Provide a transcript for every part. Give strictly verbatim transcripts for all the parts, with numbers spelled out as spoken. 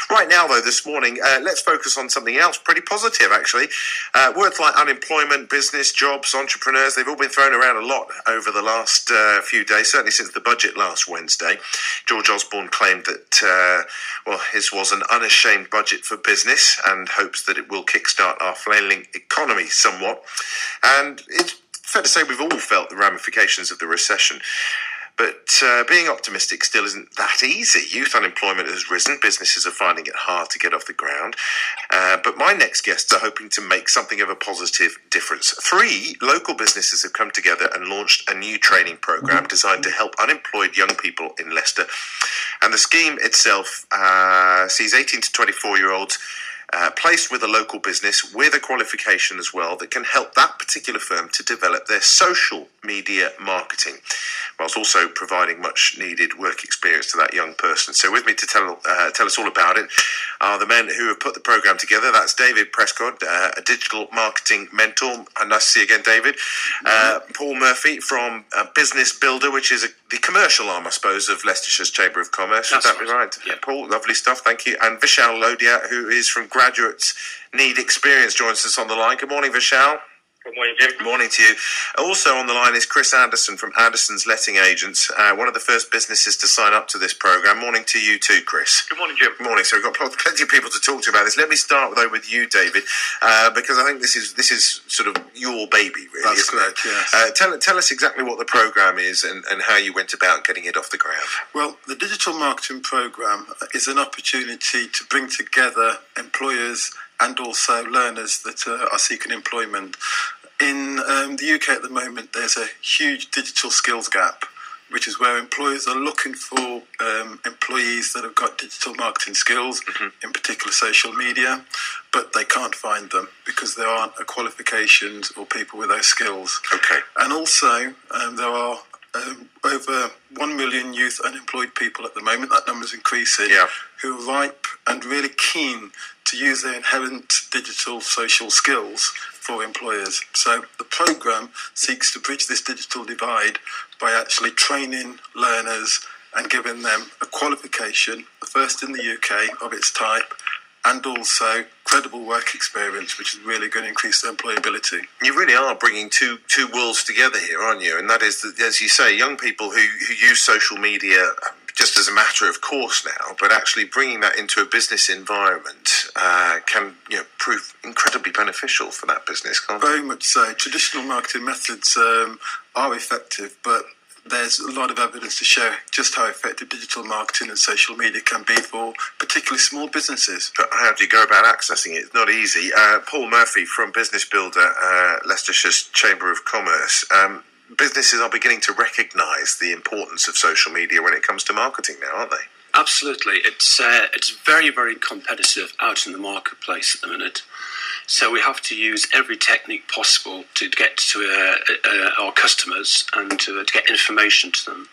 Right now, though, this morning, uh, let's focus on something else pretty positive, actually. Uh, words like unemployment, business, jobs, entrepreneurs, they've all been thrown around a lot over the last uh, few days, certainly since the budget last Wednesday. George Osborne claimed that, uh, well, his was an unashamed budget for business and hopes that it will kickstart our flailing economy somewhat. And it's fair to say we've all felt the ramifications of the recession. But uh, being optimistic still isn't that easy. Youth unemployment has risen. Businesses are finding it hard to get off the ground. Uh, but my next guests are hoping to make something of a positive difference. Three local businesses have come together and launched a new training program designed to help unemployed young people in Leicester. And the scheme itself uh, sees eighteen to twenty-four-year-olds Uh, placed with a local business with a qualification as well that can help that particular firm to develop their social media marketing, whilst also providing much needed work experience to that young person. So with me to tell uh, tell us all about it are the men who have put the program together. That's David Prescott, uh, a digital marketing mentor. And nice to see you again, David. Uh, Paul Murphy from uh, Business Builder, which is a, the commercial arm, I suppose, of Leicestershire's Chamber of Commerce. Would that be right? Yeah. Paul, lovely stuff. Thank you. And Vishal Lodia, who is from Graduates Need Experience, joins us on the line. Good morning, Vishal. Good morning, Jim. Good morning to you. Also on the line is Chris Anderson from Anderson's Letting Agents, uh, one of the first businesses to sign up to this program. Morning to you too, Chris. Good morning, Jim. Good morning. So we've got plenty of people to talk to about this. Let me start though with you, David, uh, because I think this is this is sort of your baby, really. That's isn't correct, it? yes. Uh, tell tell us exactly what the program is and, and how you went about getting it off the ground. Well, the digital marketing program is an opportunity to bring together employers and also learners that uh, are seeking employment. In um, the U K at the moment, there's a huge digital skills gap, which is where employers are looking for um, employees that have got digital marketing skills, mm-hmm. in particular social media, but they can't find them because there aren't qualifications or people with those skills. Okay. And also, um, there are um, over one million youth unemployed people at the moment. That number's increasing, yeah. who are ripe and really keen to use their inherent digital social skills for employers. So the programme seeks to bridge this digital divide by actually training learners and giving them a qualification, the first in the U K of its type, and also credible work experience, which is really going to increase their employability. You really are bringing two two worlds together here, aren't you? And that is, that, as you say, young people who, who use social media just as a matter of course now, but actually bringing that into a business environment uh, can, you know, prove incredibly beneficial for that business, can't it? Very much so. Traditional marketing methods um, are effective, but there's a lot of evidence to show just how effective digital marketing and social media can be for particularly small businesses. But how do you go about accessing it? It's not easy. Uh, Paul Murphy from Business Builder, uh, Leicestershire's Chamber of Commerce. Um, businesses are beginning to recognise the importance of social media when it comes to marketing now, aren't they? Absolutely. It's uh, it's very, very competitive out in the marketplace at the minute. So we have to use every technique possible to get to uh, uh, our customers and to, uh, to get information to them.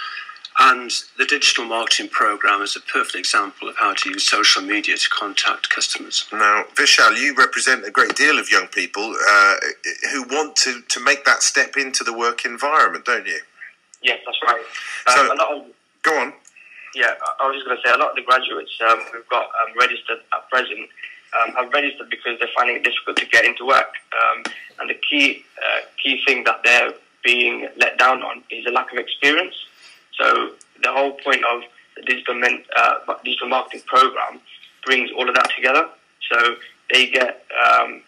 And the digital marketing program is a perfect example of how to use social media to contact customers. Now, Vishal, you represent a great deal of young people uh, who want to, to make that step into the work environment, don't you? Yes, that's right. So, um, a lot of, go on. Yeah, I was just going to say, a lot of the graduates um, who've got um, registered at present um, have registered because they're finding it difficult to get into work. Um, and the key uh, key thing that they're being let down on is a lack of experience. So the whole point of the digital, men, uh, digital marketing program brings all of that together. So they get um,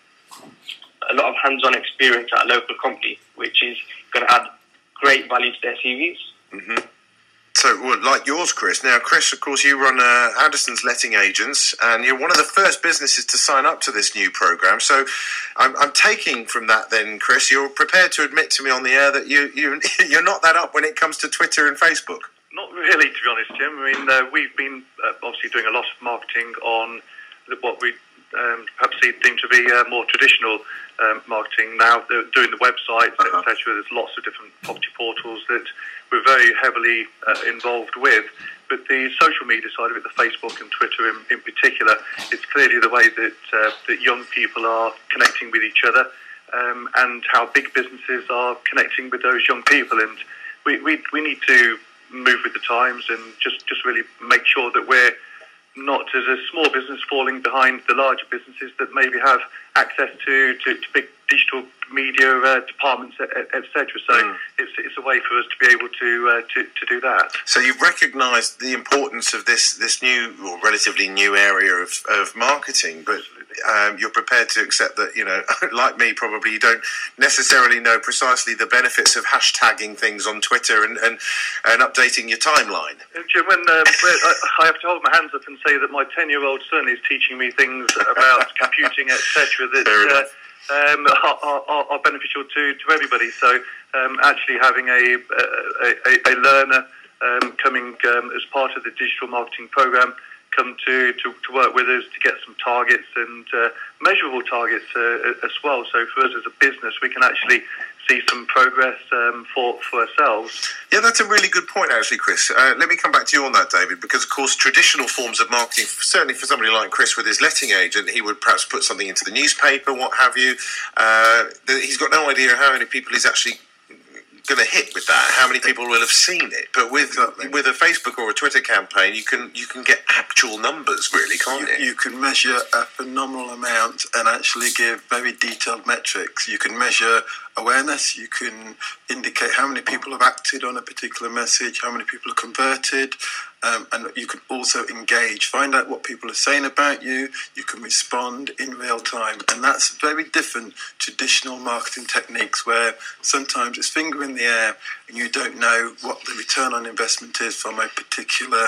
a lot of hands-on experience at a local company, which is going to add great value to their C Vs. Mm-hmm. So, well, like yours, Chris. Now, Chris, of course, you run uh, Anderson's Letting Agents, and you're one of the first businesses to sign up to this new program. So, I'm, I'm taking from that, then, Chris, you're prepared to admit to me on the air that you, you you're not that up when it comes to Twitter and Facebook. Not really, to be honest, Jim. I mean, uh, we've been uh, obviously doing a lot of marketing on what we um, perhaps see deemed to be uh, more traditional um, marketing now. They're doing the websites, uh-huh. et cetera. There's lots of different property portals that we're very heavily uh, involved with. But the social media side of it, the Facebook and Twitter in, in particular, it's clearly the way that uh, that young people are connecting with each other, um, and how big businesses are connecting with those young people. And we we, we need to move with the times and just, just really make sure that we're not as a small business falling behind the larger businesses that maybe have access to, to, to big digital media uh, departments, et cetera. So mm. it's it's a way for us to be able to uh, to, to do that. So you've recognised the importance of this this new or relatively new area of, of marketing, but um, you're prepared to accept that, you know, like me, probably you don't necessarily know precisely the benefits of hashtagging things on Twitter and and, and updating your timeline. Jim, when um, I have to hold my hands up and say that my ten-year-old son is teaching me things about computing, et cetera, that uh, um, are, are, are beneficial to, to everybody. So um, actually having a a, a, a learner um, coming um, as part of the digital marketing program come to, to, to work with us to get some targets and uh, measurable targets uh, as well. So for us as a business, we can actually see some progress um, for, for ourselves. Yeah, that's a really good point, actually, Chris. Uh, let me come back to you on that, David, because, of course, traditional forms of marketing, certainly for somebody like Chris with his letting agent, he would perhaps put something into the newspaper, what have you. Uh, he's got no idea how many people he's actually going to hit with that, how many people will have seen it. But with exactly. with a Facebook or a Twitter campaign, you can you can get actual numbers, really, can't you? You, you can measure a phenomenal amount and actually give very detailed metrics. You can measure awareness, you can indicate how many people have acted on a particular message, how many people are converted, um, and you can also engage, find out what people are saying about you, you can respond in real time. And that's very different traditional marketing techniques where sometimes it's finger in the air and you don't know what the return on investment is from a particular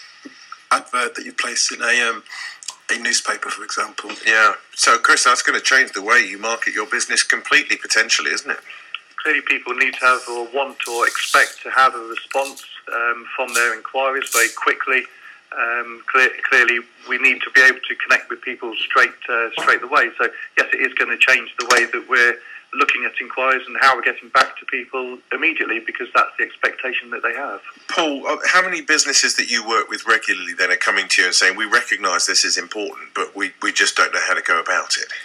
advert that you place in a um, a newspaper, for example. Yeah. So, Chris, that's going to change the way you market your business completely, potentially, isn't it? Clearly, people need to have or want or expect to have a response um, from their inquiries very quickly. Um, clear, clearly, we need to be able to connect with people straight uh, straight away. So, yes, it is going to change the way that we're looking at inquiries and how we're getting back to people immediately, because that's the expectation that they have. Paul, how many businesses that you work with regularly then are coming to you and saying, we recognise this is important, but we, we just don't know how to go about it?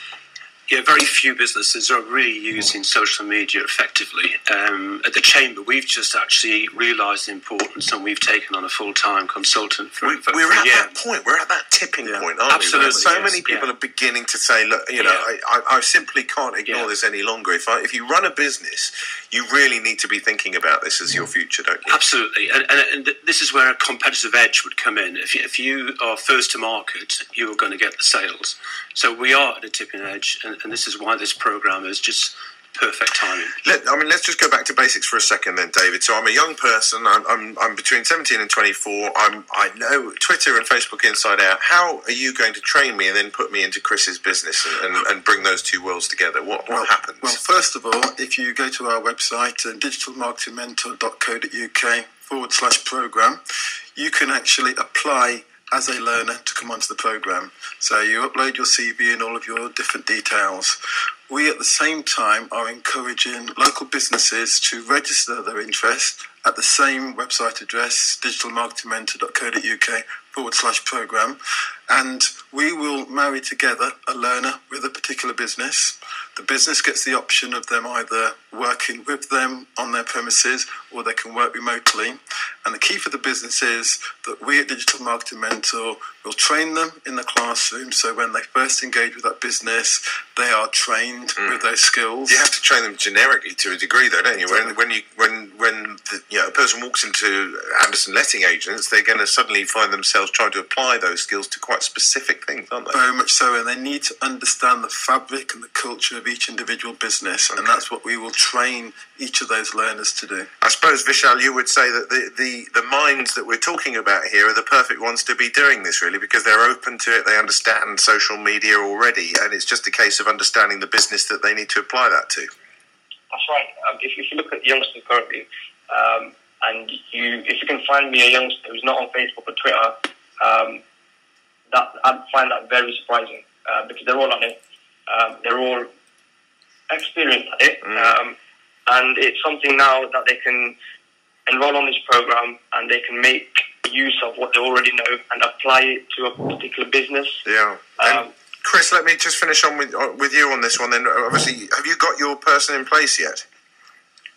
Yeah, very few businesses are really using social media effectively. Um, at the Chamber, we've just actually realised the importance, and we've taken on a full-time consultant for, we, for, we're for at a year. that point. We're at that tipping yeah. point, aren't Absolutely, we? So yes, many people yeah. are beginning to say, look, you know, yeah. I, I, I simply can't ignore yeah. this any longer. If I, if you run a business, you really need to be thinking about this as your future, don't you? Absolutely, and, and, and this is where a competitive edge would come in. If you, if you are first to market, you are going to get the sales. So we are at a tipping edge, and, and this is why this programme is just perfect timing. Let, I mean, let's just go back to basics for a second then, David. So I'm a young person. I'm, I'm, I'm between seventeen and twenty-four. I'm, I know Twitter and Facebook inside out. How are you going to train me and then put me into Chris's business and, and, and bring those two worlds together? What, what well, happens? Well, first of all, if you go to our website, uh, digital marketing mentor dot co dot uk forward slash program, you can actually apply as a learner to come onto the program. So you upload your C V and all of your different details. We at the same time are encouraging local businesses to register their interest at the same website address, digital marketing mentor dot co dot uk forward slash program, and we will marry together a learner with a particular business. The business gets the option of them either working with them on their premises or they can work remotely. And the key for the business is that we at Digital Marketing Mentor will train them in the classroom, so when they first engage with that business, they are trained mm. with those skills. You have to train them generically to a degree, though, don't you? When when you when when the, you know, a person walks into Anderson Letting Agents, they're going to suddenly find themselves trying to apply those skills to quite specific things, aren't they? Very much so, and they need to understand the fabric and the culture of each individual business, okay. and that's what we will train each of those learners to do. I suppose, Vishal, you would say that the, the, the minds that we're talking about here are the perfect ones to be doing this, really, because they're open to it, they understand social media already, and it's just a case of understanding the business that they need to apply that to. That's right. Um, if, if you look at youngsters currently, um, and you if you can find me a youngster who's not on Facebook or Twitter, um, that I'd find that very surprising, uh, because they're all on it. Um, they're all experienced at it, mm. um, and it's something now that they can enroll on this program and they can make use of what they already know and apply it to a particular business. Yeah. Um, Chris, let me just finish on with with you on this one then. Obviously, have you got your person in place yet?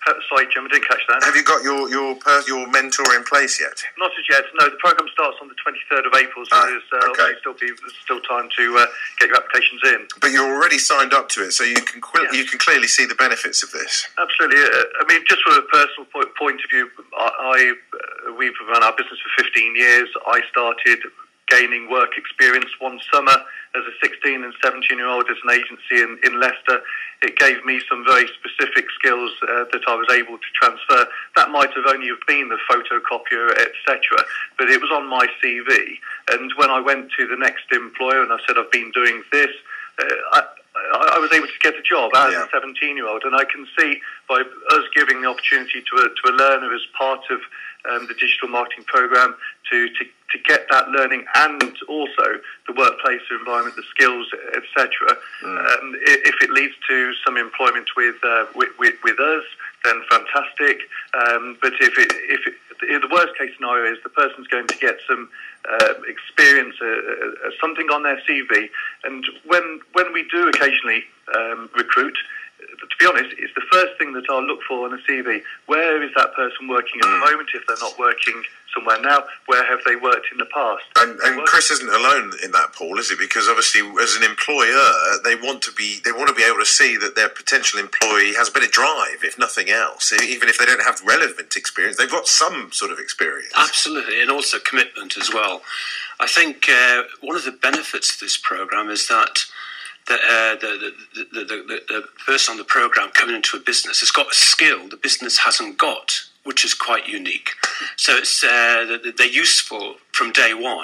Uh, sorry, Jim, I didn't catch that. Have you got your your per- your mentor in place yet? Not as yet. No, the programme starts on the twenty-third of April, so Ah, there's uh, okay. still be there's still time to uh, get your applications in. But you're already signed up to it, so you can qu- Yeah. you can clearly see the benefits of this. Absolutely. Uh, I mean, just from a personal po- point of view, I, I uh, we've run our business for fifteen years. I started gaining work experience one summer as a sixteen and seventeen year old as an agency in, in Leicester. It gave me some very specific skills uh, that I was able to transfer. That might have only have been the photocopier, et cetera, but it was on my C V. And when I went to the next employer and I said I've been doing this, uh, I, I was able to get a job as Yeah. a seventeen-year-old, and I can see by us giving the opportunity to a, to a learner as part of um, the digital marketing program to, to to get that learning and also the workplace environment, the skills, et cetera. Mm. Um, if it leads to some employment with uh, with, with, with us, then fantastic. Um, but if it if it, the worst case scenario is the person's going to get some uh, experience, uh, uh, something on their C V, and when when we do occasionally um, recruit, to be honest, it's the first thing that I'll look for on a C V. Where is that person working at the moment? If they're not working somewhere now, where have they worked in the past? And, and Chris isn't alone in that, Paul, is he? Because obviously, as an employer, they want to be they want to be able to see that their potential employee has a bit of drive, if nothing else. Even if they don't have relevant experience, they've got some sort of experience. Absolutely, and also commitment as well. I think uh, one of the benefits of this program is that The, uh, the, the, the, the, the person on the programme coming into a business has got a skill the business hasn't got, which is quite unique. So it's uh, they're useful from day one.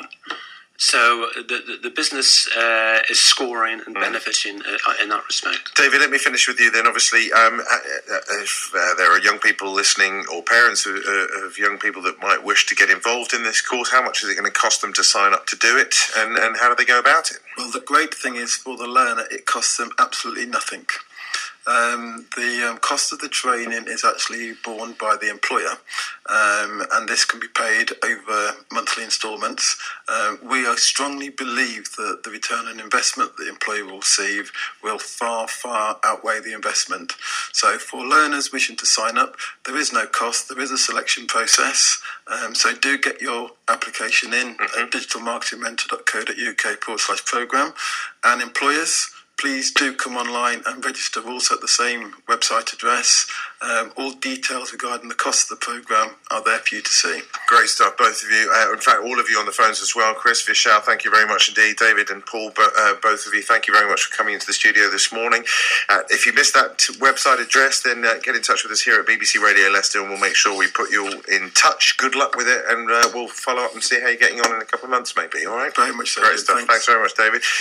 So the, the, the business uh, is scoring and benefiting uh, in that respect. David, let me finish with you then. Obviously, um, if uh, there are young people listening or parents of, uh, of young people that might wish to get involved in this course, how much is it going to cost them to sign up to do it, and, and how do they go about it? Well, the great thing is for the learner, it costs them absolutely nothing. Um, the um, cost of the training is actually borne by the employer, um, and this can be paid over monthly instalments. Um, we strongly believe that the return on investment the employer will receive will far, far outweigh the investment. So for learners wishing to sign up, there is no cost. There is a selection process. Um, so do get your application in mm-hmm. at digitalmarketingmentor.co.uk forward slash program. And employers, please do come online and register also at the same website address. Um, all details regarding the cost of the programme are there for you to see. Great stuff, both of you. Uh, in fact, all of you on the phones as well. Chris, Vishal, thank you very much indeed. David and Paul, uh, both of you, thank you very much for coming into the studio this morning. Uh, if you missed that website address, then uh, get in touch with us here at B B C Radio Leicester and we'll make sure we put you in touch. Good luck with it, and uh, we'll follow up and see how you're getting on in a couple of months maybe, all right? Very much so. Great stuff. Thanks. Thanks very much, David.